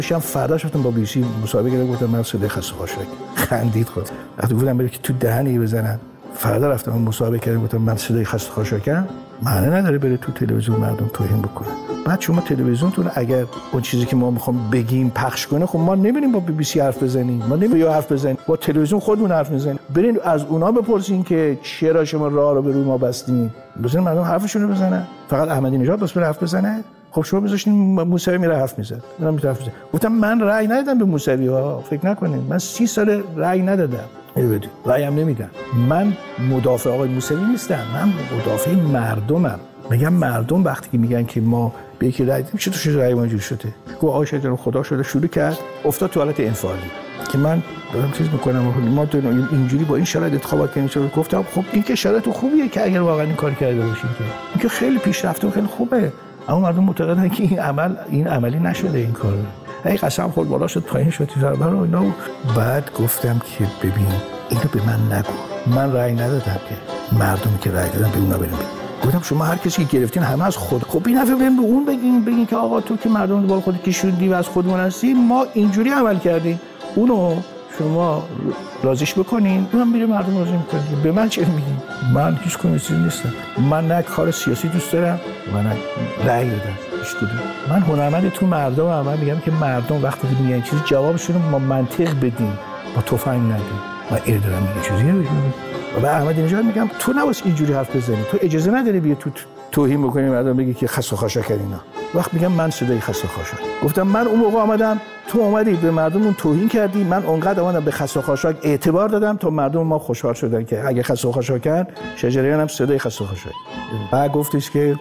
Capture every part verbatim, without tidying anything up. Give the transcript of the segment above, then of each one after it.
شام فردا شدم با بیسی مسابقه کردم، گفتم من صدای خسته خاشاک. خندید خود. وقتی گفتم بره که تو دهنی بزنن. فردا رفتم مسابقه کردم، گفتم من صدای خسته خاشاکم. معنی نداره بره تو تلویزیون مردم توهین بکنه. بعد شما تلویزیونتون اگر اون چیزی که ما میخوام بگیم پخش کنه، خب ما نمیریم با بی بی سی حرف بزنیم، ما نمیریم حرف بزنیم، با تلویزیون خودمون حرف میزنیم. برین از اونا بپرسین که چرا شما راه رو به روی ما بستین. بزنین مردم حرفشون رو بزنن. فقط احمدی نژاد بس بره حرف بزنه. خب شما بذاشتین موسوی میره حرف میزد. من میتونم حرف بزنم. گفتم من رأی ندادم به موسوی ها، فکر نکنین. من سی سال رأی ندادم. ببینید رأی هم نمیدم. من مدافع آقای موسوی نیستم، من مدافع مردمم. میگم مردم وقتی که میگن که ما به یکی رأی دادیم، چطور شده رأی ما اینجوری شده؟ گفت آقای شجریان خدا شده شروع کرد افتاد تو حالت انفعالی که من دارم چیز میکنم، ما اینجوری با این شرایط انتخابات کردیم. گفتم خب این که شرایط خوبیه که اگر واقعا این کار کرده باشیم که این که خیلی پیشرفته و خیلی خوبه، اما مردم معتقدن که این عمل این عملی نشده این کار. ای قسم خورد بالا شد پایین شد برای اینا. بعد گفتم که ببین اینو به من نگو، من رأی ندادم که مردمی که رأی دادن به اونا بریم. گفتم شما هر کسی که گرفتین همه از خود. خب این دفعه بریم به اون بگین بگین که آقا تو که مردم بالا خودت کشوندی و از خودمون هستی، ما اینجوری عمل کردیم، اونو شما راضیش بکنین، اونم میره مردم راضی میکنه. به من چه میگین؟ من هیچ کمیسی نیستم. من نه کار سیاسی دوست دارم، من نه رأی دادم. من هنرمند تو مردمم. من میگم که مردم وقتی که میگن چیزی جوابشون رو با منطق بدین، با تفنگ ندین. و این دارم میگه چیزیه بگم. و به احمدی نژاد میگم تو نباید اینجوری حرف بزنی، تو اجازه نداری بیا تو توهین بکنی مردم بگی که خسته خاشاک اینا. وقت میگم من صدای خسته خاشاک گفتم، من اون موقع آمدم تو اومدی به مردمون توهین کردی، من اونقدر اومدم به خسته خاشاک اعتبار دادم تا مردم ما خوشحال شدن که اگه خسته خاشاکن شجریان هم صدای خسته خاشاک. بعد گفتش که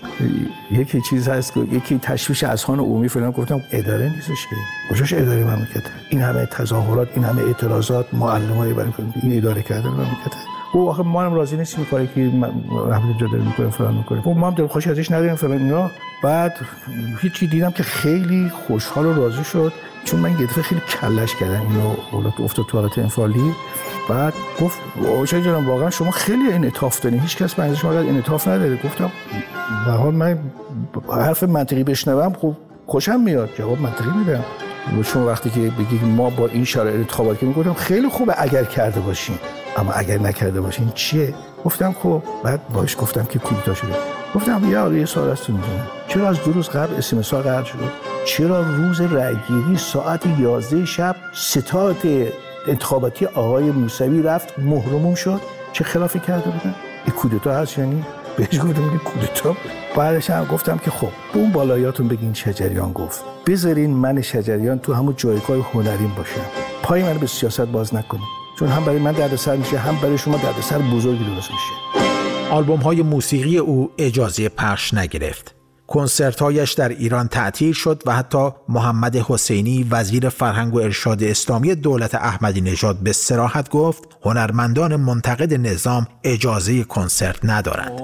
یکی چیز هست که یکی تشویش اذهان عمومی فلان. گفتم اداره نیستش که، کجاش اداره مملکت؟ این همه تظاهرات، این همه اعتراضات، معلمای برای این اداره کردن مملکت. او آخه ما هم راضی نیستیم کاری که احمدی نژاد داره میکنه فلان میکنه. خب ما هم دلخوشی ازش نداریم فلان اینا. بعد هیچی دیدم که خیلی خوشحال و راضی شد، چون من یه دفعه خیلی کلش کردم اینو اولاد افتاد تو حالت انفعالی. بعد گفت آقای شجریان واقعا شما خیلی انعطاف دارین، هیچ کس من از شما انعطاف نداره. گفتم به حال من حرف منطقی بشنوم خب خوشم میاد، جواب منطقی میدم. چون وقتی که بگی ما با این شرایط انتخابات که میگفتم خیلی خوبه اگر کرده باشین، اما اگر نکرده باشین چیه؟ گفتم خب بعد باش گفتم که کودتا شده. گفتم یا یه سوال هست می‌کنم، چرا از دو روز قبل اس ام اس ها قرار شد؟ چرا روز رأیگیری ساعت یازده شب ستاد انتخاباتی آقای موسوی رفت مهرموم شد؟ چه خلافی کرده بودن؟ این کودتا هست یعنی؟ بهش گفتم این کودتا. بعدش هم گفتم که خب به اون بالایاتون بگین شجریان گفت، بذارین من شجریان تو همون جایگاه هنریم باشم، پای من به سیاست باز نکنید، چون هم برای من دردسر میشه هم برای شما دردسر بزرگی درست میشه. آلبوم‌های موسیقی او اجازه پخش نگرفت. کنسرت‌هایش در ایران تعطیل شد و حتی محمد حسینی وزیر فرهنگ و ارشاد اسلامی دولت احمدی نژاد به صراحت گفت هنرمندان منتقد نظام اجازه کنسرت ندارند.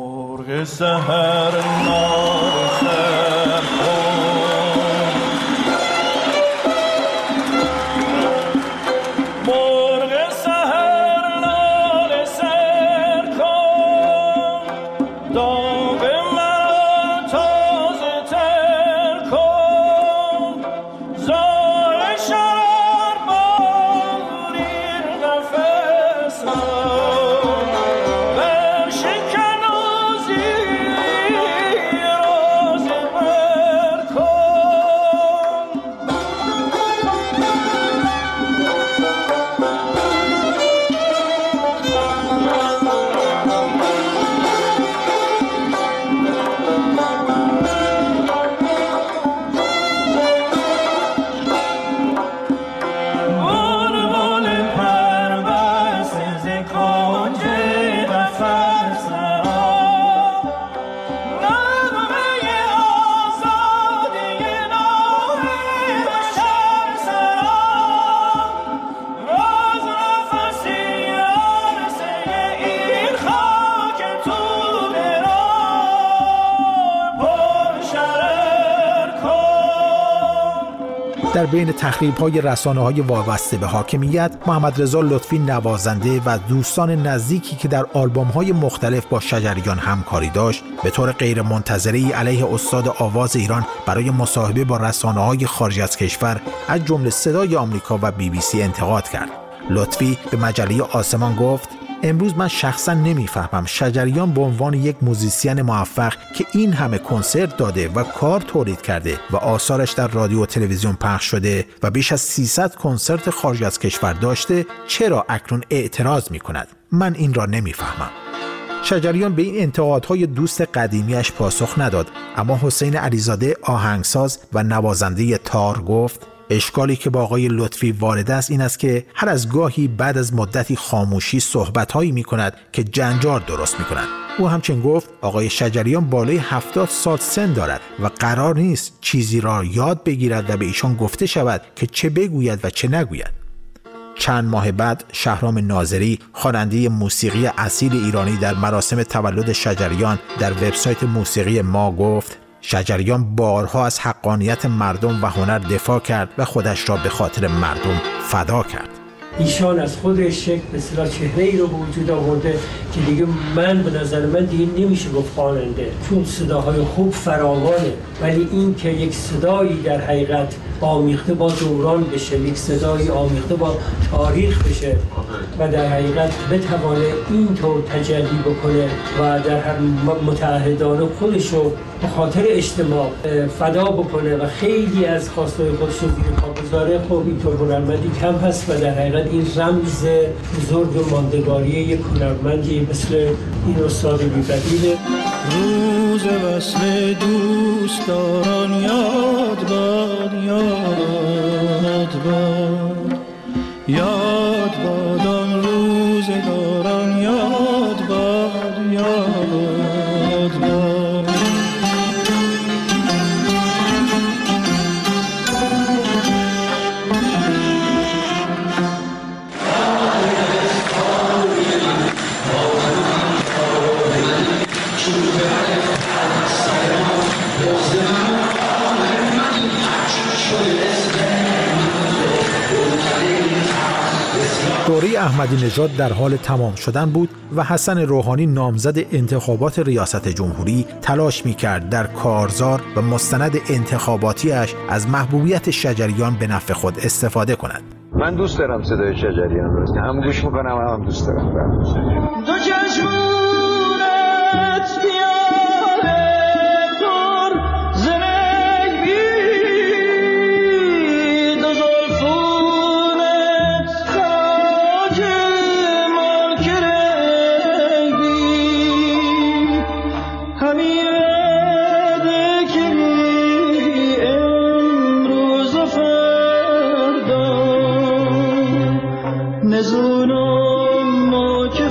در بین تخریب‌های رسانه‌های وابسته به حاکمیت، محمد رضا لطفی نوازنده و دوستان نزدیکی که در آلبوم‌های مختلف با شجریان همکاری داشت، به طور غیرمنتظره‌ای علیه استاد آواز ایران برای مصاحبه با رسانه‌های خارج از کشور از جمله صدای آمریکا و بی بی سی انتقاد کرد. لطفی به مجله آسمان گفت: امروز من شخصا نمیفهمم شجریان به عنوان یک موزیسین موفق که این همه کنسرت داده و کار تولید کرده و آثارش در رادیو و تلویزیون پخش شده و بیش از سیصد کنسرت خارج از کشور داشته، چرا اکنون اعتراض می کند؟ من این را نمیفهمم. شجریان به این انتقادهای دوست قدیمیش پاسخ نداد، اما حسین علیزاده آهنگساز و نوازنده تار گفت: اشکالی که با آقای لطفی وارد است این است که هر از گاهی بعد از مدتی خاموشی صحبت‌هایی می‌کند که جنجال درست می‌کنند. او همچنین گفت آقای شجریان بالای هفتاد سال سن دارد و قرار نیست چیزی را یاد بگیرد و به ایشان گفته شود که چه بگوید و چه نگوید. چند ماه بعد شهرام ناظری، خواننده موسیقی اصیل ایرانی، در مراسم تولد شجریان در وبسایت موسیقی ما گفت: شجریان بارها از حقانیت مردم و هنر دفاع کرد و خودش را به خاطر مردم فدا کرد. ایشان از خودش یک به اصطلاح چهره ای رو به وجود آورده که دیگه من به نظر من دیگه نمیشه گفت خواننده، چون صداهای خوب فراوانه، ولی این که یک صدایی در حقیقت آمیخته با دوران بشه، یک صدایی آمیخته با تاریخ بشه و در حقیقت بتوانه اینطور تجلی بکنه و در هر متعهدانه خودش رو به خاطر اجتماع فدا بکنه و خیلی از خواستهای خودش رو زیر پا بذاره، خب اینطور هنرمندی کم هست و در حقیقت این رمز بزرگ و ماندگاری یک هنرمندی مثل این استاد بی‌بدیل. روز وصل دوستداران یاد باد، یاد باد، یاد باد آن روزگاران، یاد باد، یاد باد. دوره احمدی نژاد در حال تمام شدن بود و حسن روحانی نامزد انتخابات ریاست جمهوری تلاش می‌کرد در کارزار و مستند انتخاباتیش از محبوبیت شجریان به نفع خود استفاده کند. من دوست دارم صدای شجریان رو، هم گوش می‌کنم هم دوست دارم. دو چشمونت پیاله پر زنگ بی، دو زلفونت خاک ملک رنگی، همین رده که امروز و فردا نزونم ما که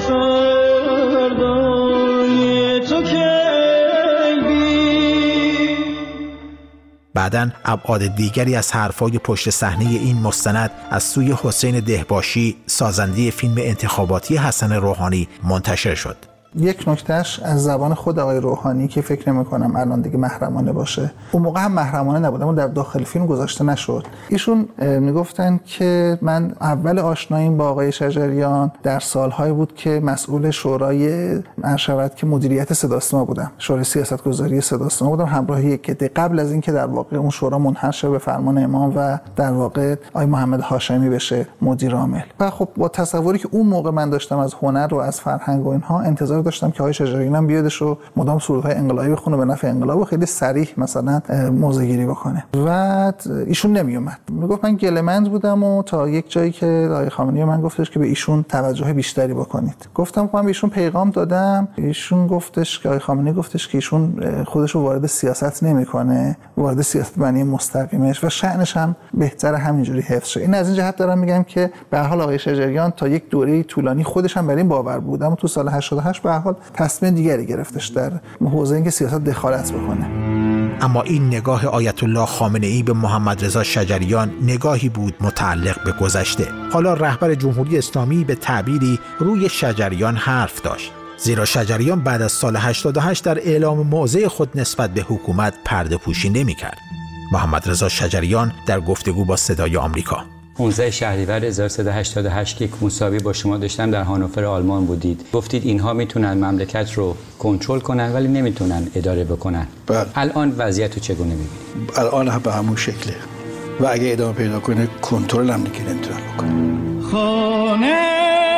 فردای تو کی بی. بعداً ابعاد دیگری از حرفای پشت صحنه این مستند از سوی حسین دهباشی، سازنده فیلم انتخاباتی حسن روحانی، منتشر شد. یک نکتهش از زبان خود آقای روحانی که فکر نمی‌کنم الان دیگه محرمانه باشه، اون موقع هم محرمانه نبود اما در داخل فیلم گذاشته نشد. ایشون میگفتن که من اول آشناییم با آقای شجریان در سال‌هایی بود که مسئول شورای ارشد که مدیریت صدا سیما بودم، شورای سیاستگذاری صدا سیما بودم، همراه یک عده قبل از اینکه در واقع اون شورا منحل شه به فرمان امام و در واقع آقای محمد هاشمی بشه مدیر عامل. و خب با تصوری که اون موقع من داشتم از هنر و از فرهنگ و اینها، انتظار داشتم که آقای شجریان هم بیادش و مدام سرودهای انقلابی بخونه به نفع انقلاب و خیلی صریح مثلا موضع‌گیری بکنه و ایشون نمیومد. میگفت من گله‌مند بودم و تا یک جایی که آقای خامنه‌ای من گفتش که به ایشون توجه بیشتری بکنید. گفتم من به ایشون پیغام دادم، ایشون گفتش که آقای خامنه‌ای گفتش که ایشون خودش رو وارد سیاست نمیکنه، وارد سیاست معنی مستقیمش و شأنش هم بهتر همینجوری حفظ شه. این از این جهت دارم میگم که به هر حال آقای شجریان تا یک دوره طولانی خودش هم بر این باور بود، اما تو سال هشتاد و هشت به هر حال تصمیم دیگری گرفتش در حوزه اینکه سیاست دخالت بکنه. اما این نگاه آیت الله خامنه‌ای به محمد رضا شجریان نگاهی بود متعلق به گذشته. حالا رهبر جمهوری اسلامی به تعبیری روی شجریان حرف داشت، زیرا شجریان بعد از سال هشتاد و هشت در اعلام موضع خود نسبت به حکومت پرده پوشی نمی‌کرد. محمد رضا شجریان در گفتگو با صدای آمریکا: پانزده شهریور هزار و سیصد و هشتاد و هشت که یک مصاحبه با شما داشتم در هانوفر آلمان بودید، گفتید اینها میتونن مملکت رو کنترل کنن ولی نمیتونن اداره بکنن. بله. الان وضعیت رو چگونه می‌بینید؟ الان هم به همون شکله و اگه ادامه پیدا کنه کنترل هم دیگه نمیتونن بکنن. خانه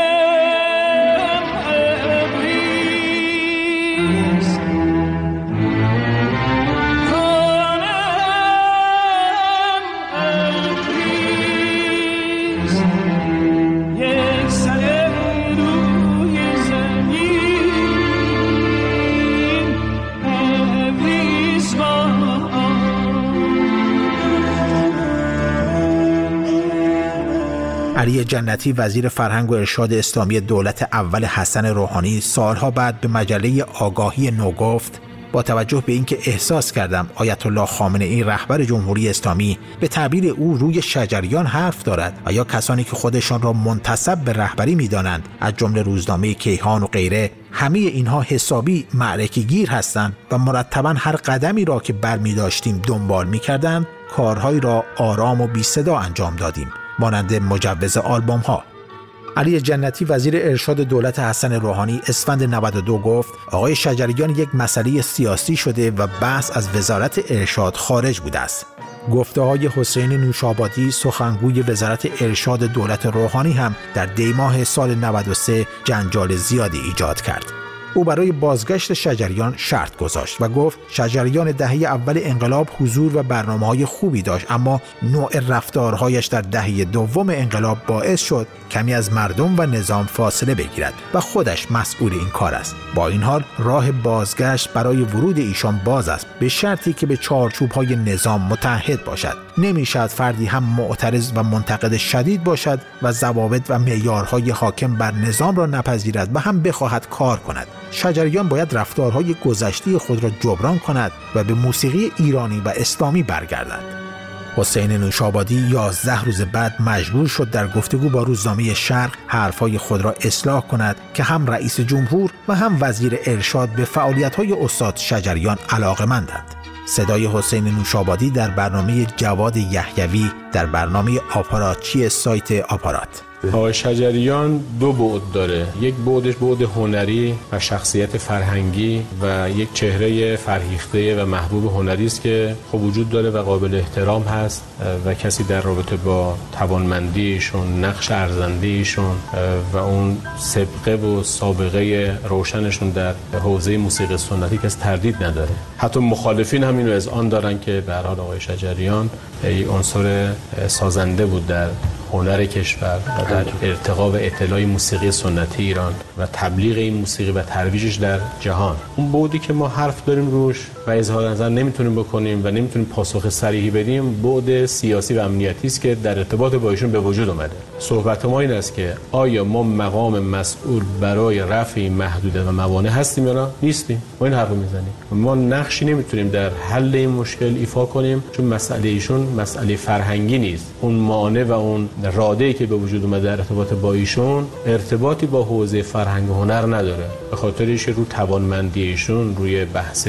علی جنتی وزیر فرهنگ و ارشاد اسلامی دولت اول حسن روحانی سالها بعد به مجله آگاهی نو گفت: با توجه به اینکه احساس کردم آیت الله خامنه ای رهبر جمهوری اسلامی به تعبیر او روی شجریان حرف دارد و یا کسانی که خودشان را منتسب به رهبری می‌دانند از جمله روزنامه کیهان و غیره، همه اینها حسابی معرکه گیر هستند و مرتباً هر قدمی را که برمی داشتیم دنبال می‌کردند کارهایی را آرام و بی صدا انجام دادیم، مانند مجوز آلبوم ها. علی جنتی وزیر ارشاد دولت حسن روحانی اسفند نود و دو گفت: آقای شجریان یک مسئله سیاسی شده و بحث از وزارت ارشاد خارج بوده است. گفته های حسین نوشابادی سخنگوی وزارت ارشاد دولت روحانی هم در دی ماه سال نود و سه جنجال زیادی ایجاد کرد. او برای بازگشت شجریان شرط گذاشت و گفت شجریان دهه اول انقلاب حضور و برنامه‌های خوبی داشت، اما نوع رفتارهایش در دهه دوم انقلاب باعث شد کمی از مردم و نظام فاصله بگیرد و خودش مسئول این کار است. با این حال راه بازگشت برای ورود ایشان باز است، به شرطی که به چارچوب‌های نظام متحد باشد. نمی‌شود فردی هم معترض و منتقد شدید باشد و ضوابط و معیارهای حاکم بر نظام را نپذیرد و هم بخواهد کار کند. شجریان باید رفتارهای گذشته خود را جبران کند و به موسیقی ایرانی و اسلامی برگردد. حسین نوشابادی یازده روز بعد مجبور شد در گفتگو با روزنامه شرق حرفهای خود را اصلاح کند که هم رئیس جمهور و هم وزیر ارشاد به فعالیت‌های استاد شجریان علاقه‌مندند. صدای حسین نوشابادی در برنامه جواد یحیوی در برنامه آپاراتچی سایت آپارات. آقای شجریان دو بعد داره، یک بعدش بعد هنری و شخصیت فرهنگی و یک چهره فرهیخته و محبوب هنری است که خب وجود داره و قابل احترام هست و کسی در رابطه با توانمندیشون، نقش ارزنده‌ایشون و اون سابقه و سابقه روشنشون در حوزه موسیقی سنتی کسی تردید نداره. حتی مخالفین هم اینو اذعان دارن که به هر حال آقای شجریان یک عنصر سازنده بود در هنر کشور و در ارتقا و اطلاع موسیقی سنتی ایران و تبلیغ این موسیقی و ترویجش در جهان. اون بعدی که ما حرف داریم روش و اظهار نظر نمیتونیم بکنیم و نمیتونیم پاسخ صریحی بدیم، بعد سیاسی و امنیتی است که در ارتباط با ایشون به وجود اومده. صحبت ما این است که آیا ما مقام مسئول برای رفع این محدودیت و موانع هستیم یا نه؟ نیستیم. ما این حرفو میزنیم. ما نقشی نمیتونیم در حل این مشکل ایفا کنیم چون مسئله ایشون مسئله فرهنگی نیست. اون مانع و اون راده‌ای که به وجود اومده در ارتباط با ایشون ارتباطی با حوزه فرهنگ و هنر نداره. به خاطر اینکه رو توانمندی ایشون، روی بحث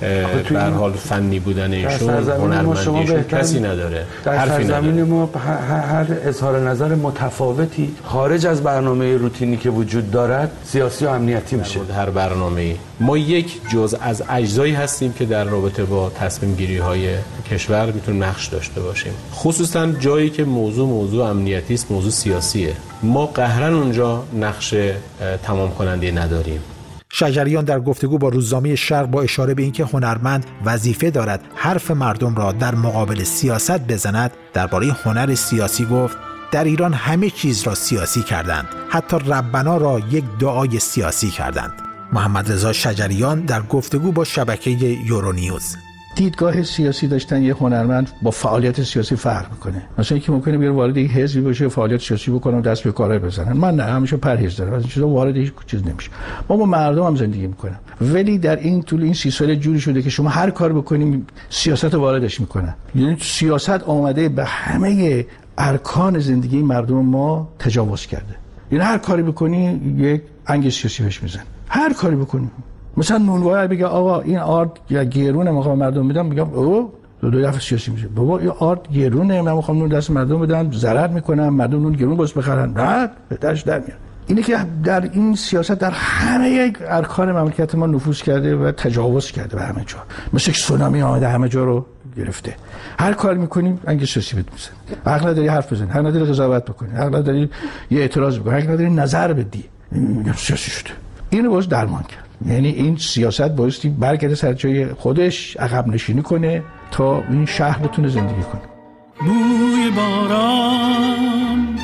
به هر حال فنی بودن ایشون، هنرمندی ایشون کسی نداره. در سرزمین ما هر اظهار نظر متفاوتی خارج از برنامه روتینی که وجود دارد سیاسی و امنیتی میشه. هر برنامه‌ای ما یک جزء از اجزایی هستیم که در رابطه با تصمیم گیری های کشور میتونیم نقش داشته باشیم، خصوصا جایی که موضوع موضوع امنیتی است، موضوع سیاسیه. ما قهرن اونجا نقش تمام کننده نداریم. شجریان در گفتگو با روزنامه شرق با اشاره به اینکه هنرمند وظیفه دارد حرف مردم را در مقابل سیاست بزند، درباره هنر سیاسی گفت در ایران همه چیز را سیاسی کردند، حتی ربنا را یک دعای سیاسی کردند. محمد رضا شجریان در گفتگو با شبکه یورونیوز: دیدگاه سیاسی داشتن یه هنرمند با فعالیت سیاسی فرق میکنه. مثلا اینکه ممکنه بیاره وارد یک حزبی بشه، فعالیت سیاسی بکنه، دست به کارهای بزنن. من نه، همیشه پرهیز دارم از این چیزا، وارد هیچ چیز نمیشه. ما با مردم هم زندگی میکنم، ولی در این طول این سی سال جوری شده که شما هر کار بکنیم سیاست واردش میکنن. یعنی سیاست آمده به همه ارکان زندگی مردم ما تجاوز کرده. یعنی هر کاری بکنی یک انگ سیاسی بهش میزنن. هر کاری بکنی، مثلا نونوایی بگه آقا این آرد یا گرونه مقام مردم میدم، میگم او دو دو دفعه سیاسی میشه. بابا این آرت گرونه، من میخوام اون دست مردم بدم، ضرر میکنم، مردم اون گرون باز بخرن. نه بهترش در میاد. اینه که در این سیاست در همه ارکان مملکت ما نفوذ کرده و تجاوز کرده به همه جا. مثل یک سونامی آمده همه جا رو گرفته. هر کار میکنیم انگیز سیاسی بهت میزنه. حق نداری حرف بزنی، حق نداری قضاوت بکنی، حق نداری یه اعتراض بکنی، حق نداری نظر بدی. میگم سیاسی شده. اینو باز درمان کرد. یعنی این سیاست بایستی برگرده سر جای خودش، عقب نشینی کنه تا این شهر بتونه زندگی کنه. بوی باران،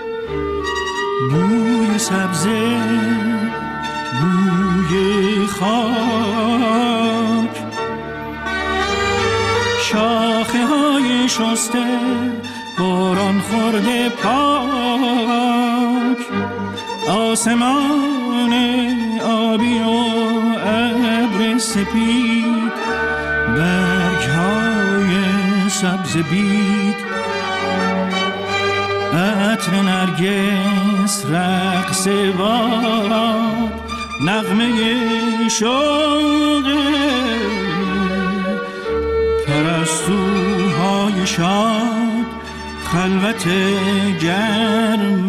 بوی سبزه، بوی خاک، شاخه های شسته، باران خورده پاک، آسمان آبی و ابر سپید، برگ های سبز بید، عطر نرگس، رقص باد، نغمه شوق پرستوهای شاد، خلوت گرم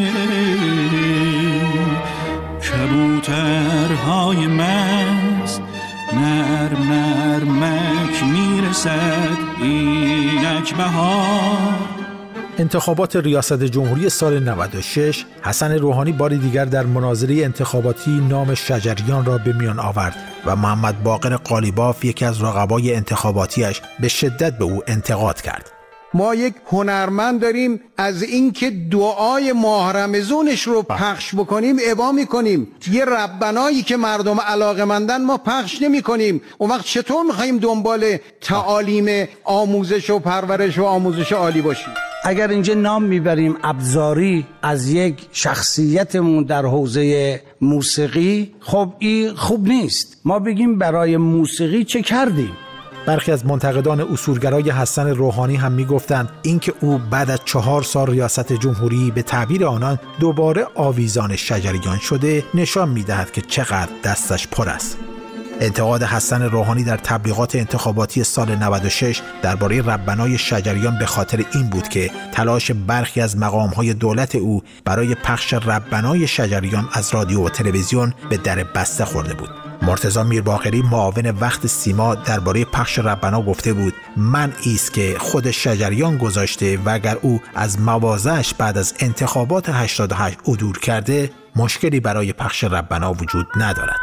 کبوترهای مست، نرم نرمک میرسد اینک بهار. انتخابات ریاست جمهوری سال نود و شش، حسن روحانی بار دیگر در مناظره انتخاباتی نام شجریان را به میان آورد و محمد باقر قالیباف، یکی از رقبای انتخاباتیش، به شدت به او انتقاد کرد. ما یک هنرمند داریم، از اینکه دعای ماه رمضانش رو پخش بکنیم ابا میکنیم، یه ربنایی که مردم علاقه‌مندن ما پخش نمیکنیم. اون وقت چطور میخوایم دنبال تعالیم آموزش و پرورش و آموزش عالی باشیم؟ اگر اینجا نام میبریم ابزاری از یک شخصیتمون در حوزه موسیقی، خب این خوب نیست. ما بگیم برای موسیقی چه کردیم. برخی از منتقدان اصولگرای حسن روحانی هم میگفتند اینکه او بعد از چهار سال ریاست جمهوری به تعبیر آنان دوباره آویزان شجریان شده، نشان میدهد که چقدر دستش پر است. انتقاد حسن روحانی در تبلیغات انتخاباتی سال نود و شش درباره ربنای شجریان به خاطر این بود که تلاش برخی از مقام‌های دولت او برای پخش ربنای شجریان از رادیو و تلویزیون به در بسته خورده بود. مرتضی میرباقری، معاون وقت سیما، درباره پخش ربنا گفته بود منعی است که خود شجریان گذاشته و اگر او از مواضعش بعد از انتخابات هشتاد و هشت عدول کرده، مشکلی برای پخش ربنا وجود ندارد.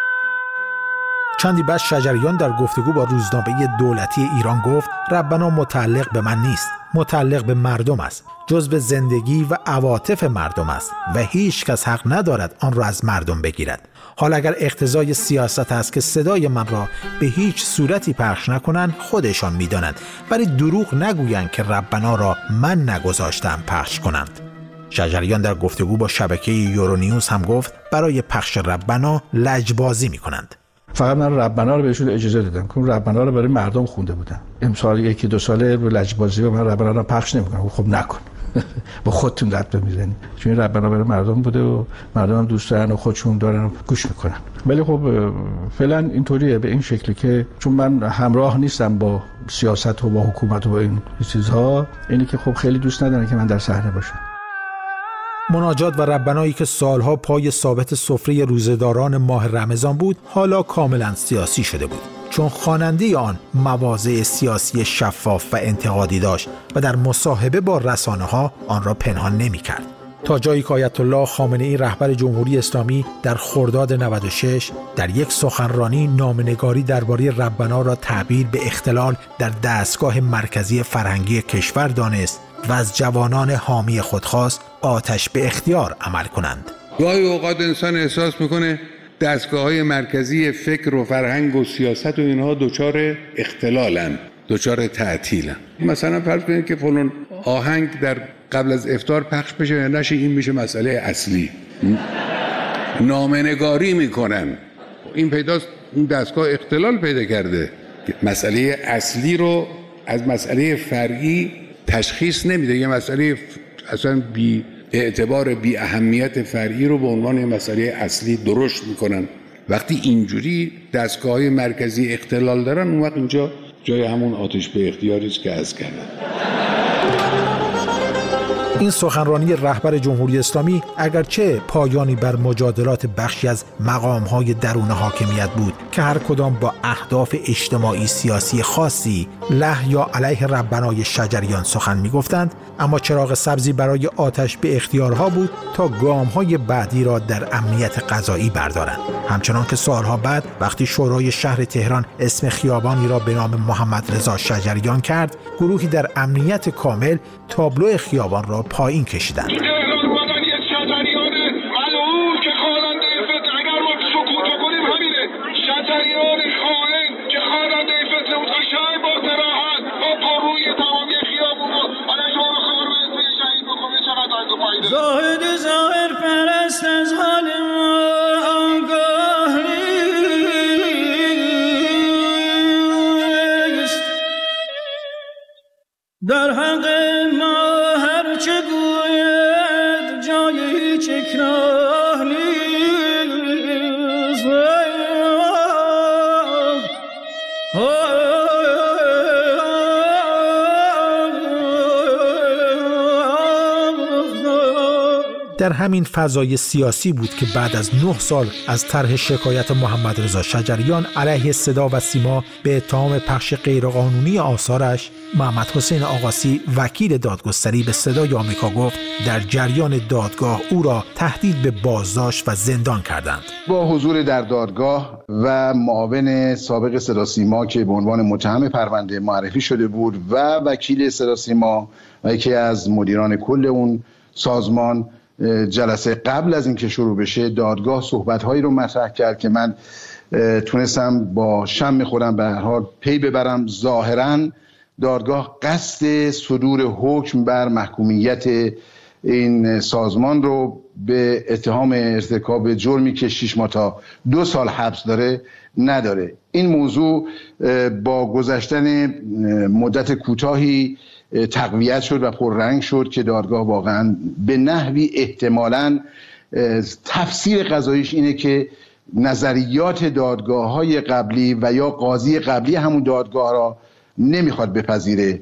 چندی بعد شجریان در گفتگو با روزنامه دولتی ایران گفت ربنا متعلق به من نیست، متعلق به مردم است، جزء زندگی و عواطف مردم است و هیچ کس حق ندارد آن را از مردم بگیرد. حال اگر اقتضای سیاست است که صدای من را به هیچ صورتی پخش نکنند، خودشان می‌دانند، ولی دروغ نگویند که ربنا را من نگذاشتم پخش کنند. شجریان در گفتگو با شبکه یورونیوز هم گفت برای پخش ربنا لجبازی می‌کنند. فقط من ربنا رو بهشون اجازه دادم که ربنا رو برای مردم خونده بودن. امسال یکی دو ساله رو لجبازی و من ربنا رو پخش نمی‌کنم. خب نکن. با خودتون رد میزنید، چون این ربنا برای مردم بوده و مردم هم دوست دارن و خودشون دارن و گوش میکنن. ولی خب فعلا اینطوریه، به این شکلی که چون من همراه نیستم با سیاست و با حکومت و با این چیزها، اینی که خب خیلی دوست ندارن که من در صحنه باشم. مناجات و ربنایی که سالها پای ثابت سفره روزه‌داران ماه رمضان بود، حالا کاملا سیاسی شده بود، چون خواننده آن مواضع سیاسی شفاف و انتقادی داشت و در مصاحبه با رسانه‌ها آن را پنهان نمی‌کرد. تا جایی که آیت الله خامنه‌ای رهبر جمهوری اسلامی در خرداد نود و شش در یک سخنرانی نامه‌نگاری درباره ربنا را تعبیر به اختلال در دستگاه مرکزی فرهنگی کشور دانست و از جوانان حامی خود خواست آتش به اختیار عمل کنند. گاهی اوقات انسان احساس میکنه دستگاه‌های مرکزی فکر و فرهنگ و سیاست و اینها دچار اختلالن، دچار تعطیلن. مثلا فرض کنید که فلان آهنگ در قبل از افطار پخش بشه یا نشه، این میشه مسئله اصلی. نامه‌نگاری میکنن، این پیداست این دستگاه اختلال پیدا کرده. مسئله اصلی رو از مسئله فرعی تشخیص نمیده، یه مسئله اصلا بی اعتبار بی اهمیت فرعی رو به عنوان مسئله اصلی درشت میکنن. وقتی اینجوری دستگاه‌های مرکزی اختلال دارن، اون وقت اینجا جای همون آتش به اختیاری است که عرض کردم. این سخنرانی رهبر جمهوری اسلامی اگرچه پایانی بر مجادلات بخشی از مقام‌های درون حاکمیت بود که هر کدام با اهداف اجتماعی سیاسی خاصی له یا علیه ربنای شجریان سخن می‌گفتند، اما چراغ سبزی برای آتش به اختیارها بود تا گام‌های بعدی را در امنیت غذایی بردارند. همچنان که سالها بعد وقتی شورای شهر تهران اسم خیابانی را به نام محمد رضا شجریان کرد، گروهی در امنیت کامل تابلو خیابان را پایین کشیدند. زاهد ظاهر پرست از حال آگاه نیست، در حق ما هر چه گوید جایی چکراه نیست. در همین فضای سیاسی بود که بعد از نه سال از طرح شکایت محمد رضا شجریان علیه صدا و سیما به اتهام پخش غیرقانونی آثارش، محمد حسین آقاسی وکیل دادگستری به صدای آمریکا گفت در جریان دادگاه او را تهدید به بازداشت و زندان کردند. با حضور در دادگاه و معاون سابق صدا سیما که به عنوان متهم پرونده معرفی شده بود و وکیل صدا سیما و یکی از مدیران کل اون سازمان، جلسه قبل از اینکه شروع بشه دادگاه صحبت‌هایی رو مطرح کرد که من تونستم با شم خودم به هر حال پی ببرم. ظاهراً دادگاه قصد صدور حکم بر محکومیت این سازمان رو به اتهام ارتکاب جرمی که شش ماه تا دو سال حبس داره نداره. این موضوع با گذشتن مدت کوتاهی تقویت شد و پررنگ شد که دادگاه واقعا به نحوی احتمالاً تفسیر قضاییش اینه که نظریات دادگاه‌های قبلی و یا قاضی قبلی همون دادگاه را نمیخواد بپذیره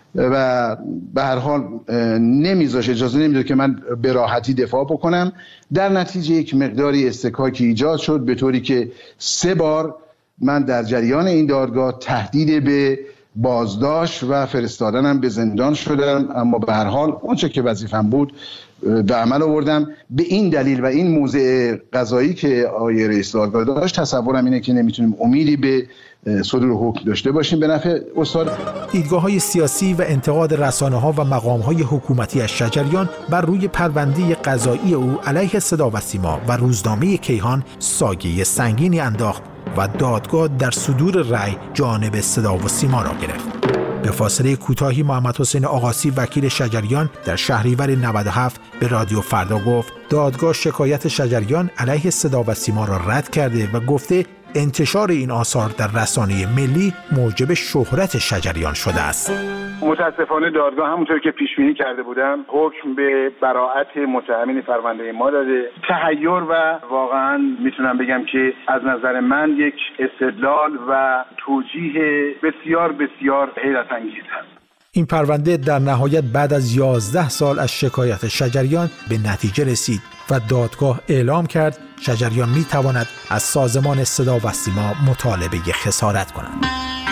و به هر حال نمیذاش، اجازه نمیده که من به راحتی دفاع بکنم. در نتیجه یک مقداری استکاکی ایجاد شد به طوری که سه بار من در جریان این دادگاه تهدید به بازداشت و فرستادنم به زندان شدم، اما به هر حال اونچه که وظیفم بود به عمل آوردم. به این دلیل و این موضع قضایی که آقای رئیس دادگاه داشت، تصورم اینه که نمیتونیم امیدی به صدور حکم داشته باشیم به نفع استاد. دیدگاه‌های سیاسی و انتقاد رسانه‌ها و مقام‌های حکومتی از شجریان بر روی پرونده قضایی او علیه صدا و سیما و روزنامه کیهان سایه سنگینی انداخت و دادگاه در صدور رأی جانب صدا و سیما را گرفت. به فاصله کوتاهی محمد حسین آقاسی وکیل شجریان در شهریور نود و هفت به رادیو فردا گفت دادگاه شکایت شجریان علیه صدا و سیما را رد کرده و گفته انتشار این آثار در رسانه ملی موجب شهرت شجریان شده است. متاسفانه دادگاه همونطور که پیش بینی کرده بودم حکم به براءت متهمین پرونده ما داده. تحیر و واقعا میتونم بگم که از نظر من یک استدلال و توجیه بسیار بسیار حیرت انگیز است. این پرونده در نهایت بعد از یازده سال از شکایت شجریان به نتیجه رسید و دادگاه اعلام کرد شجریان می تواند از سازمان صدا و سیما مطالبه خسارت کند.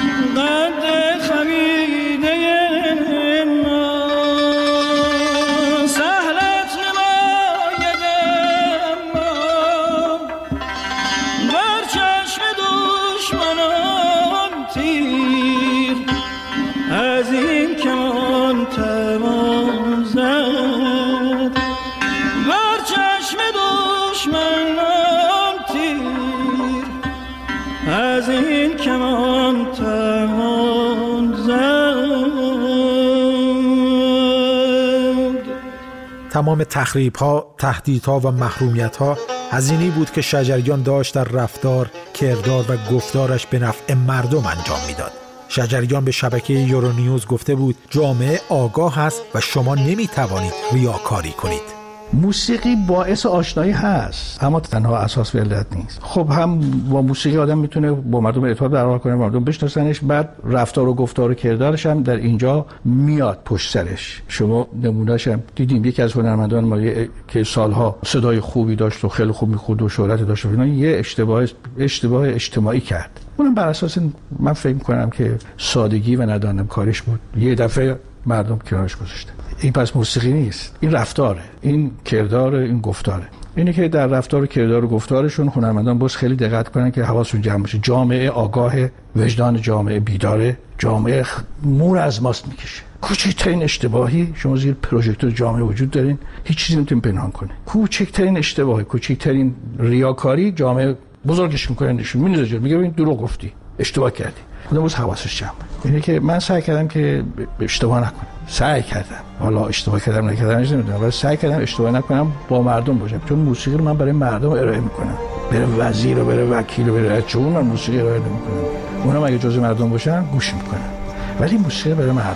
تمام تخریب‌ها، تهدیدها و محرومیت‌ها هزینه‌ای بود که شجریان داشت در رفتار، کردار و گفتارش به نفع مردم انجام میداد. شجریان به شبکه یورونیوز گفته بود جامعه آگاه است و شما نمی‌توانید ریاکاری کنید. موسیقی باعث آشنایی هست اما تنها اساس و علت نیست. خب هم با موسیقی آدم میتونه با مردم ارتباط برقرار کنه، مردم بشناسنش، بعد رفتار و گفتار و کردارش هم در اینجا میاد پشت سرش. شما نمونه‌اش هم دیدیم، یکی از هنرمندان ما که سالها صدای خوبی داشت و خیلی خوب میخوند و شهرت داشت و اینا، یه اشتباه اشتباه اجتماعی کرد. اونم بر اساس من فکر می‌کنم که سادگی و ندانم کارش بود، یه دفعه مردم کنارش گذاشتن. این پس موسیقی نیست، این رفتاره، این کردار، این گفتاره. اینه که در رفتار و کردار و گفتارشون هنرمندان باز خیلی دقت کنن که حواسشون جمع باشه. جامعه آگاه، وجدان جامعه بیداره، جامعه مور از ماست میکشه. کوچکترین اشتباهی، شما زیر پروژکتور جامعه وجود دارین، هیچ چیزی نمیتونین پنهان کنه. کوچکترین اشتباهی، کوچکترین ریاکاری جامعه بزرگش میکنه، نشون میده، میگه این دروغ گفتی، اشتباه کردی. خودم باز حواسش جمع. اینه که من سعی کردم که اشتباه نکنم. سعی کردم. حالا اشتباه کردم نکردم نمیدونم، ولی سعی کردم اشتباه نکنم، با مردم باشم. چون موسیقی رو من برای مردم ارائه میکنم. بره وزیر و بره وکیل و بره چون من موسیقی ارائه نمیکنم. اونم اگه جزء مردم باشن گوش میکنم. ولی موسیقی برای مردم.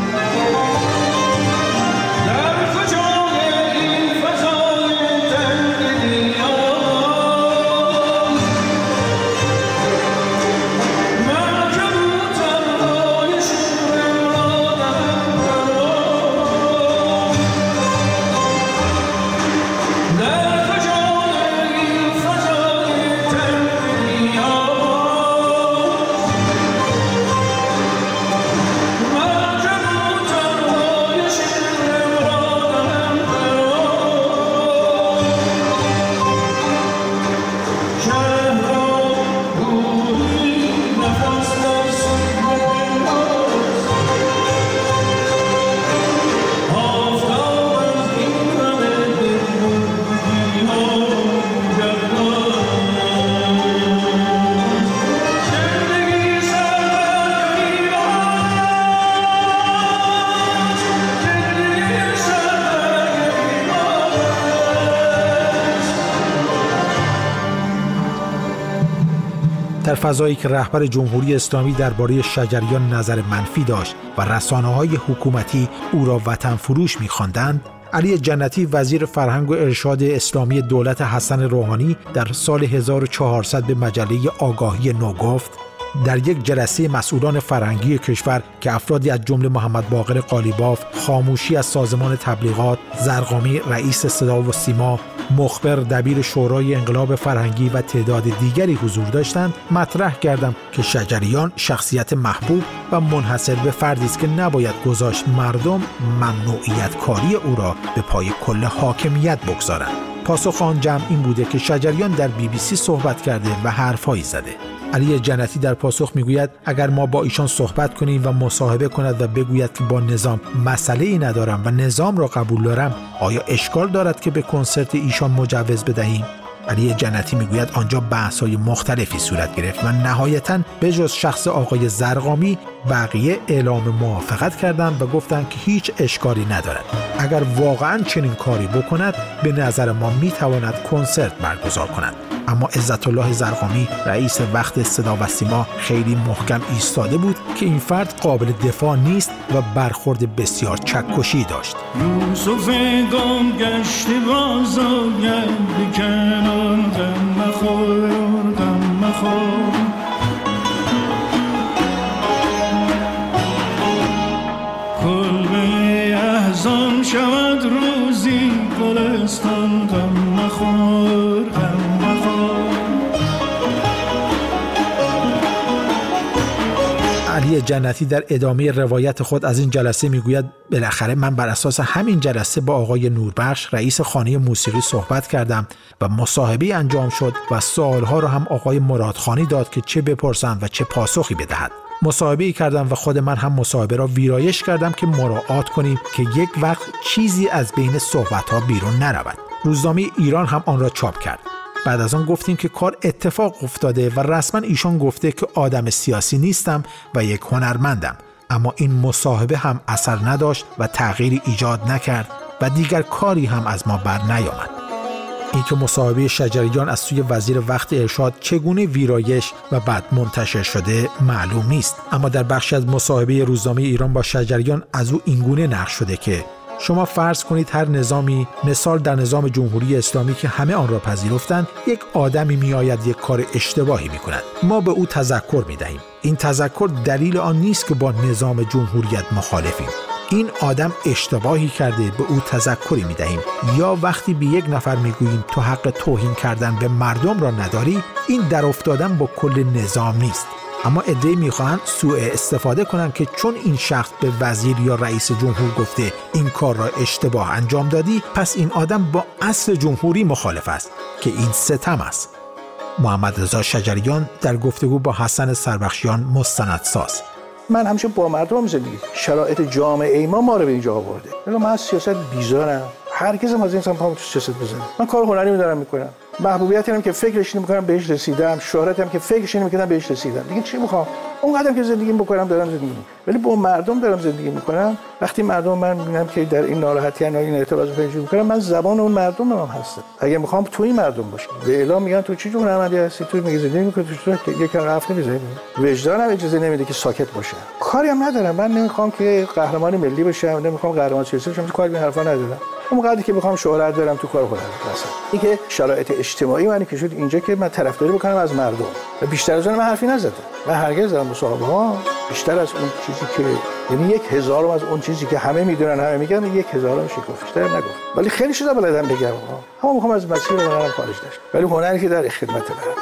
در فضایی که رهبر جمهوری اسلامی درباره شجریان نظر منفی داشت و رسانه‌های حکومتی او را وطن فروش می‌خواندند، علی جنتی وزیر فرهنگ و ارشاد اسلامی دولت حسن روحانی در سال هزار و چهارصد به مجله آگاهی نو گفت: در یک جلسه مسئولان فرهنگی کشور که افرادی از جمله محمد باقر قالیباف، خاموشی از سازمان تبلیغات، زرقامی رئیس صدا و سیما، مخبر دبیر شورای انقلاب فرهنگی و تعداد دیگری حضور داشتند، مطرح کردم که شجریان شخصیت محبوب و منحصر به فردی است که نباید گذاشت مردم ممنوعیت کاری او را به پای کل حاکمیت بگذارند. پاسخ آن جمع این بوده که شجریان در بی بی سی صحبت کرده و حرفایی زده. علی جنتی در پاسخ میگوید اگر ما با ایشان صحبت کنیم و مصاحبه کند و بگوید که با نظام مسئله‌ای ندارم و نظام را قبول دارم، آیا اشکال دارد که به کنسرت ایشان مجوز بدهیم؟ علی جنتی میگوید آنجا بحث‌های مختلفی صورت گرفت و نهایتاً به جز شخص آقای زرقامی بقیه اعلام موافقت کردند و گفتند که هیچ اشکالی ندارد. اگر واقعاً چنین کاری بکند به نظر ما میتواند کنسرت برگزار کند. اما عزت الله زرقامی رئیس وقت صدا و سیما خیلی محکم ایستاده بود که این فرد قابل دفاع نیست و برخورد بسیار چکشی داشت. یوسف گم گشت باز آید کنار غم مخور غم مخور کلبه احزان شود روزی گلستان غم مخور غم مخور. علی جنتی در ادامه روایت خود از این جلسه میگوید بالاخره من بر اساس همین جلسه با آقای نوربخش رئیس خانه موسیقی صحبت کردم و مصاحبه انجام شد و سوالها را هم آقای مرادخانی داد که چه بپرسند و چه پاسخی بدهد. مصاحبه کردم و خود من هم مصاحبه را ویرایش کردم که مراعات کنیم که یک وقت چیزی از بین صحبت‌ها بیرون نرود. روزنامه ایران هم آن را چاپ کرد. بعد از آن گفتیم که کار اتفاق افتاده و رسما ایشان گفته که آدم سیاسی نیستم و یک هنرمندم، اما این مصاحبه هم اثر نداشت و تغییری ایجاد نکرد و دیگر کاری هم از ما بر نیامد. این که مصاحبه شجریان از سوی وزیر وقت ارشاد چگونه ویرایش و بعد منتشر شده معلوم نیست، اما در بخشی از مصاحبه روزنامه ایران با شجریان از او اینگونه نقل شده که شما فرض کنید هر نظامی، مثال در نظام جمهوری اسلامی که همه آن را پذیرفتند، یک آدمی میآید یک کار اشتباهی میکند. ما به او تذکر میدهیم. این تذکر دلیل آن نیست که با نظام جمهوریت مخالفیم. این آدم اشتباهی کرده، به او تذکری میدهیم. یا وقتی به یک نفر میگوییم تو حق توهین کردن به مردم را نداری، این در افتادن با کل نظام نیست. اما عده‌ای میخواهند سوء استفاده کنند که چون این شخص به وزیر یا رئیس جمهور گفته این کار را اشتباه انجام دادی، پس این آدم با اصل جمهوری مخالف است که این ستم است. محمد رضا شجریان در گفتگو با حسن سربخشیان مستندساز: من همیشه با مردم زندگی، شرایط جامعه ما ما رو به اینجا آورده. من از سیاست بیزارم، هرگز هم از این پام تو سیاست بزنم. من کار هنری رو دارم میکنم، محبوبیتی هم که فکرش نمیکنم بهش رسیدم، شهرتی هم که فکرش نمیکنم بهش رسیدم. دیگه چی میخوام؟ اون قدم که زندگی بکنم دارم زندگی میکنم، ولی با مردم دارم زندگی میکنم. وقتی مردم من میبینم که در این ناراحتی یا این اعتراض پیدا میکنم، من زبان اون مردم هم هستم. اگه میخوام توی مردم باشم، به اعلام میگن تو چی جور هنرمندی هستی، تو میگی زندگی میکنی، تو یک حرف نمیزنی. وجدانم اجازه نمیده که ساکت باشم. کاری هم ندارم. من نمیخوام که قهرمان ملی بشم، نمیخوام قهرمان سیاسی بشم، کاری به حرفا ندارم. اون قدری که میخوام شهرت دارم تو کار خودم مثلا. این که شرایط اجتماعی من که شد اینجا که من طرفداری بکنم از مردم و بیشتر از اون من حرفی نزدم. من هرگز در مصاحبه ها بیشتر از اون چیزی که یعنی یک هزارم از اون چیزی که همه میدونن همه میگن یک هزارم شکوفش بیشتر نگفت. ولی خیلی چیزا بلدم بگم. اما میخوام از مسیر هنرم خارج نشم. ولی هنری که در خدمت من.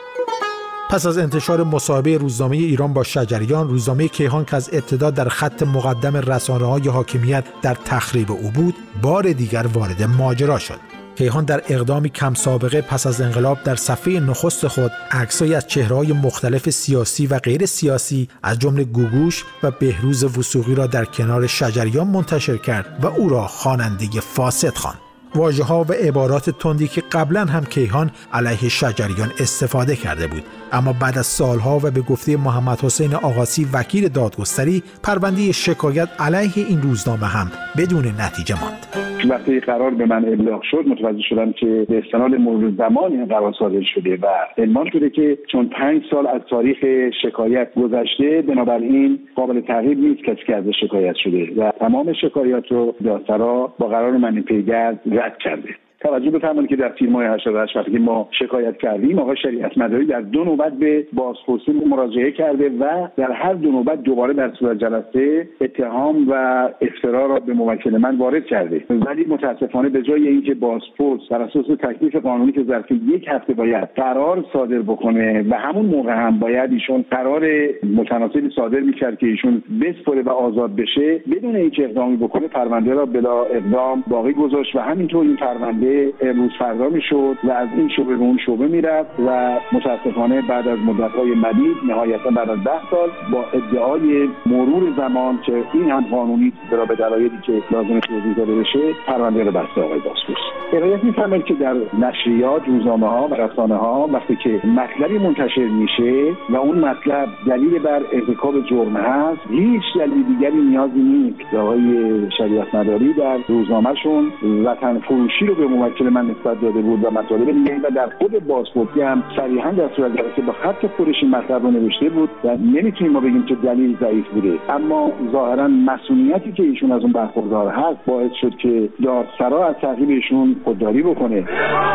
پس از انتشار مصاحبه روزنامه ایران با شجریان، روزنامه کیهان که از ابتدا در خط مقدم رسانه‌های حاکمیت در تخریب او بود، بار دیگر وارد ماجرا شد. کیهان در اقدامی کم سابقه پس از انقلاب در صفحه نخست خود عکسایی از چهره‌های مختلف سیاسی و غیر سیاسی از جمله گوگوش و بهروز وثوقی را در کنار شجریان منتشر کرد و او را خواننده فاسد خواند. واژه‌ها و عبارات تندی که قبلا هم کیهان علیه شجریان استفاده کرده بود، اما بعد از سالها و به گفته محمد حسین آقاسی وکیل دادگستری، پرونده شکایت علیه این روزنامه هم بدون نتیجه ماند. وقتی قرار به من ابلاغ شد متوجه شدم که به استناد مرور زمان این قرار صادر شده و اعلام شده که چون پنج سال از تاریخ شکایت گذشته، بنابراین قابل تعقیب نیست کسی که ازش شکایت شده و تمام شکایات رو دادسرا با قرار من پیگرد رد کرده. توجه بفرمایید که در تیر ماه هشتاد و هشت وقتی ما شکایت کردیم، آقای شریعت مداری در دو نوبت به بازپرسی مراجعه کرده و در هر دو نوبت دوباره در صورت جلسه اتهام و افترا را به موکل من وارد کرده. ولی متاسفانه به جای اینکه بازپرس بر اساس تکلیف قانونی که ظرف یک هفته باید قرار صادر بکنه و همون موقع هم باید ایشون قرار متناسبی صادر می‌کرد که ایشون بسپره و آزاد بشه، بدون اینکه اقدامی بکنه پرونده را بلا اقدام باقی گذاشت و همینطور این پرونده امروز فردا میشد و از این شعبه به اون شعبه میرفت و متاسفانه بعد از مدت‌های مدید نهایتا بعد از ده سال با ادعای مرور زمان که این هم قانونی برای به دلایلی که لازم توضیح داده بشه پرونده رو بسته آقای بازپرس. ارائه می‌فرمایید که در نشریات، روزنامه‌ها و رسانه‌ها وقتی که مطلبی منتشر میشه و اون مطلب دلیل بر ارتکاب جرم هست، هیچ دلیل دیگری نیازی نیست که آقای شریعت مداری در روزنامه‌شون وطن فروشی رو به موکل من نسبت داده بود و مطالب دیگری و در خود بازپرسی هم صریحا در صورت جلسه با خط خودش این مطلب رو نوشته بود و نمیتونیم ما بگیم که دلیل ضعیف بوده، اما ظاهرا مسئولیتی که ایشون از اون برخوردار هست باعث شد که دادسرا از تعقیب ایشون خودداری بکنه.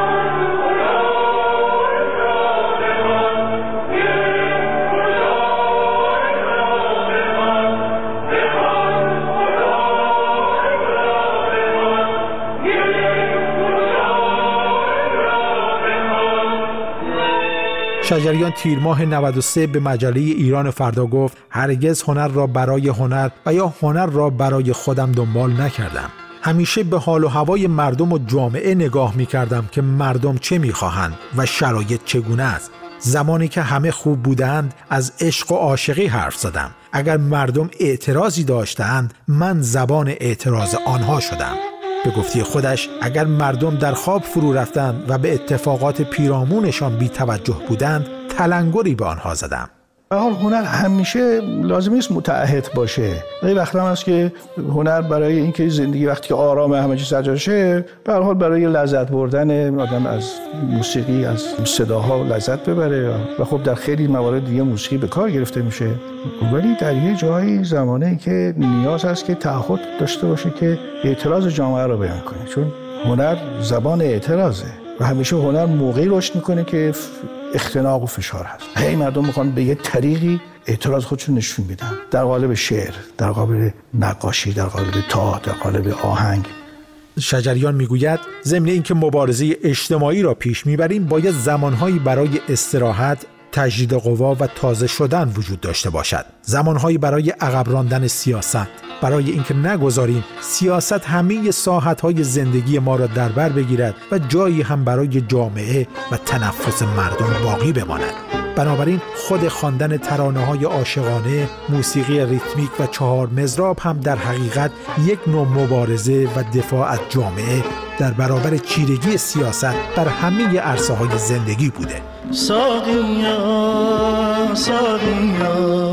شجریان تیر ماه نود و سه به مجله ایران فردا گفت هرگز هنر را برای هنر و یا هنر را برای خودم دنبال نکردم. همیشه به حال و هوای مردم و جامعه نگاه می کردم که مردم چه می خواهند و شرایط چگونه است. زمانی که همه خوب بودند از عشق و عاشقی حرف زدم. اگر مردم اعتراضی داشتند من زبان اعتراض آنها شدم. به گفته خودش اگر مردم در خواب فرو رفتند و به اتفاقات پیرامونشان بی توجه بودند تلنگری به آنها زدم. به حال هنر همیشه لازم نیست متعهد باشه. یه وقت هم هست که هنر برای اینکه زندگی وقتی که آرام همه چیز سجا شه، به هر حال برای لذت بردن آدم از موسیقی، از صداها لذت ببره و خب در خیلی موارد دیگه موسیقی به کار گرفته میشه. ولی در یه جایی زمانه‌ای که نیاز هست که تعهد داشته باشه که اعتراض جامعه رو بیان کنه، چون هنر زبان اعتراضه و همیشه هنر موقعی رشد میکنه که اختناق و فشار هست. هی مردم میخوان به یه طریقی اعتراض خودشون نشون بدن، در قالب شعر، در قالب نقاشی، در قالب تئاتر، در قالب آهنگ. شجریان میگوید ضمن اینکه مبارزه اجتماعی را پیش میبریم، باید زمانهایی برای استراحت، تجدید قوا و تازه شدن وجود داشته باشد. زمانهایی برای عقب راندن سیاست، برای اینکه نگذاریم سیاست همه ساحت‌های زندگی ما را در بر بگیرد و جایی هم برای جامعه و تنفس مردم باقی بماند. بنابراین خود خواندن ترانه‌های عاشقانه، موسیقی ریتمیک و چهار مضراب هم در حقیقت یک نوع مبارزه و دفاع از جامعه در برابر چیرگی سیاست در همه عرصه‌های زندگی بوده. ساقیا ساقیا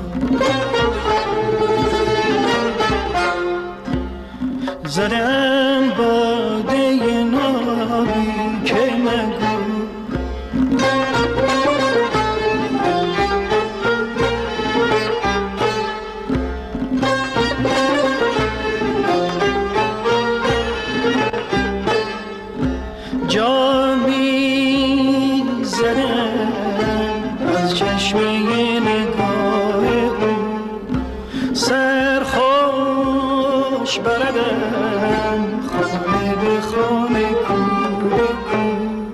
زدن باده نابی که مگو جامی زدن از چشمه نگاه او سرخوش بردن خانه به خانه کو به کو.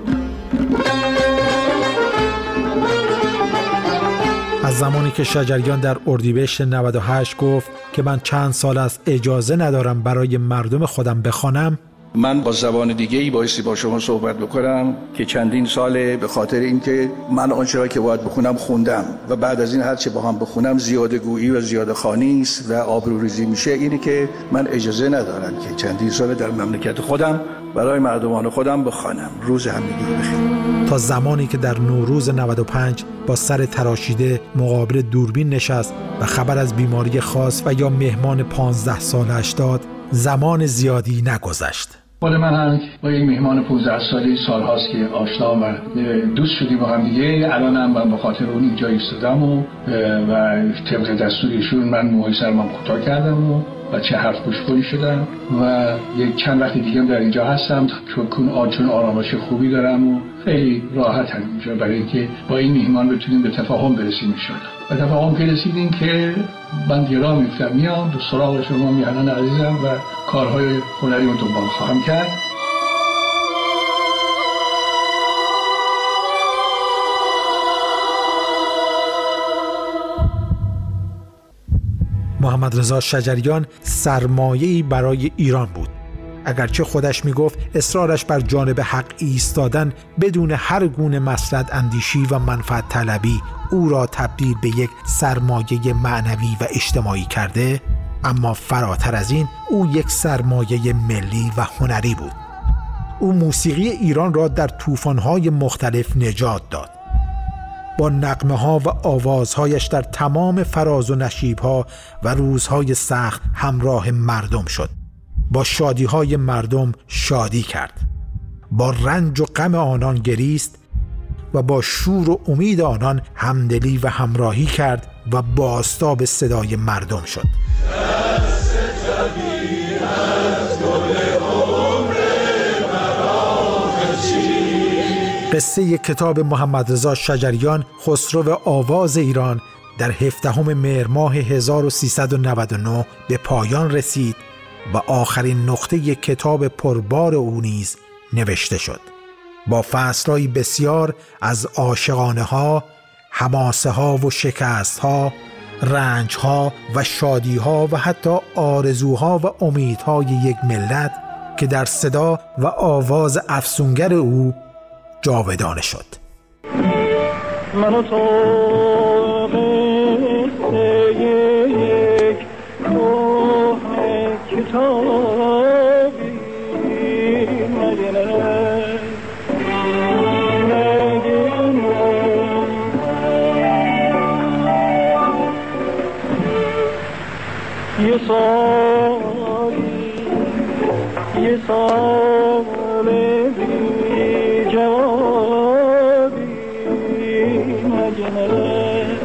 از زمانی که شجریان در اردیبهشت نود و هشت گفت که من چند سال است اجازه ندارم برای مردم خودم بخوانم، من با زبان دیگه ای بایستی با شما صحبت بکنم که چندین ساله به خاطر اینکه من آنچه را که باید بخونم خوندم و بعد از این هر چه با هم بخونم زیاده گویی و زیاده خوانی است و آبروریزی میشه، اینی که من اجازه ندارم که چندین ساله در مملکت خودم برای مردمان خودم بخوانم. روز همگی بخیر. تا زمانی که در نوروز نود و پنج با سر تراشیده مقابل دوربین نشست و خبر از بیماری خاص و یا مهمان پانزده سالش داد، زمان زیادی نگذشت. خود من هم با یک مهمان پانزده سالی سالهاست که آشنا و دوست شدیم با هم دیگه. الان هم من به خاطر اون اینجا ایستادم و و طبق دستورشون من موهای سرم کوتاه کردم و بچه حرف گوش کنی شدم و یک چند وقت دیگه در اینجا هستم چون آچون آرامش خوبی دارم و خیلی راحتم اینجا برای اینکه با این مهمان بتونیم به تفاهم برسیم انشالله. به تفاهم که رسیدیم که من دیرا میفتم میام دو سراغ شما میهنان عزیزم و کارهای هنری رو دنبال خواهم کرد. محمد رضا شجریان سرمایه‌ای برای ایران بود. اگرچه خودش میگفت اصرارش بر جانب حق ایستادن بدون هر گونه مصلحت اندیشی و منفعت طلبی او را تبدیل به یک سرمایه معنوی و اجتماعی کرده، اما فراتر از این او یک سرمایه ملی و هنری بود. او موسیقی ایران را در طوفان‌های مختلف نجات داد. با نغمه‌ها و آوازهایش در تمام فراز و نشیب‌ها و روزهای سخت همراه مردم شد. با شادی‌های مردم شادی کرد. با رنج و غم آنان گریست و با شور و امید آنان همدلی و همراهی کرد و بازتاب صدای مردم شد. قصه یک کتاب محمد رضا شجریان خسرو آواز ایران در هفدهم مهر ماه هزار و سیصد و نود و نه به پایان رسید و آخرین نقطه کتاب پربار او نیز نوشته شد. با فصل‌های بسیار از عاشقانه ها، حماسه ها و شکست ها، رنج ها و شادی ها و حتی آرزوها و امیدهای یک ملت که در صدا و آواز افسونگر او جاودانه شد. من و تو قصه یک کهنه کتابی نگنه نگنه سالی یه سال بی جوابی مگنه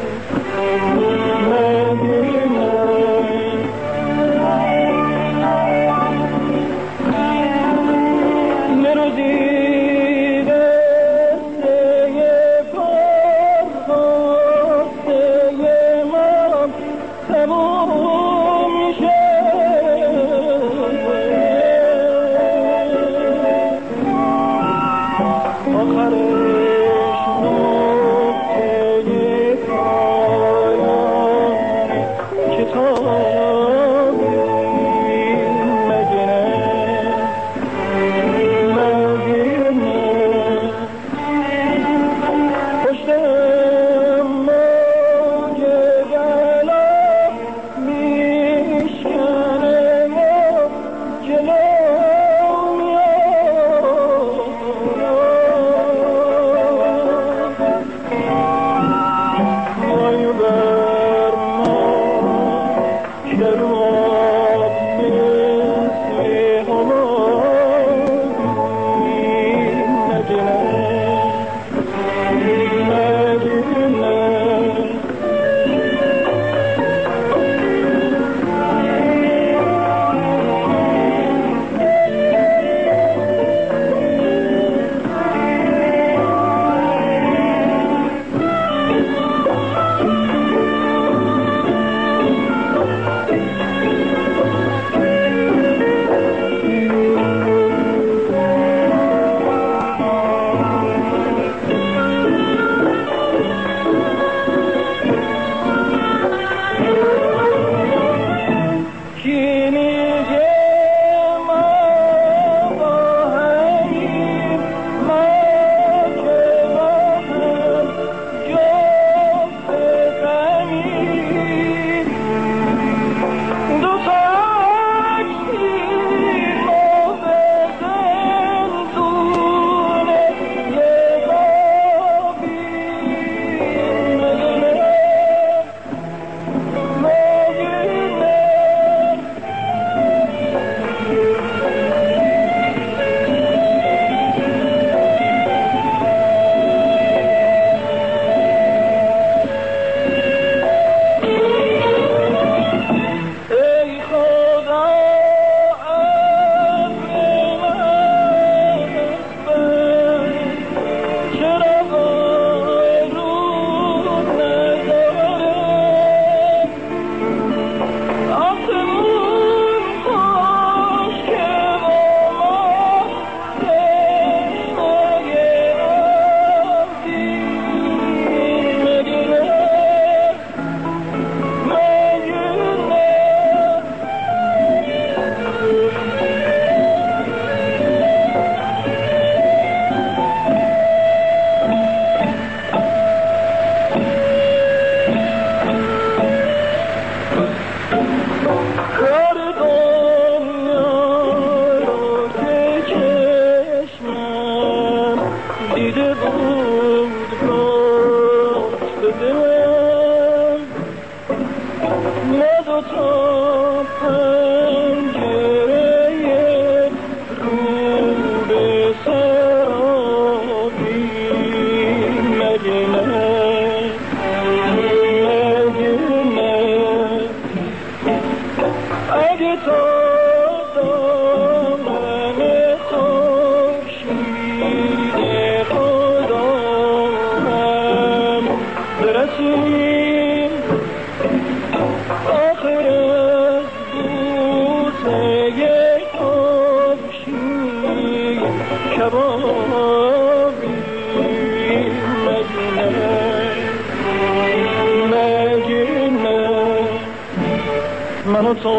منو تو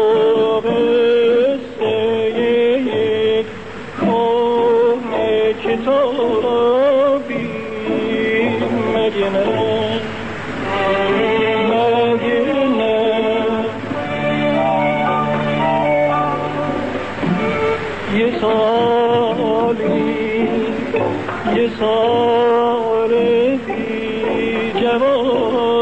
قصه یک کهنه کتابی مگه نه مگه نه یه سالی یه سال بی جواب